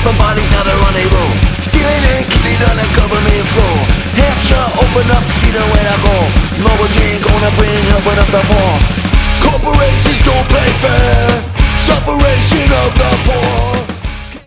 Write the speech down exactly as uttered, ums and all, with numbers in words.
from bodies, now they're on a roll. Stealing and killing on the government floor. Hamster, open up, see the way I go. Global G gonna bring, open up the wall. Corporations don't play fair. Separation of the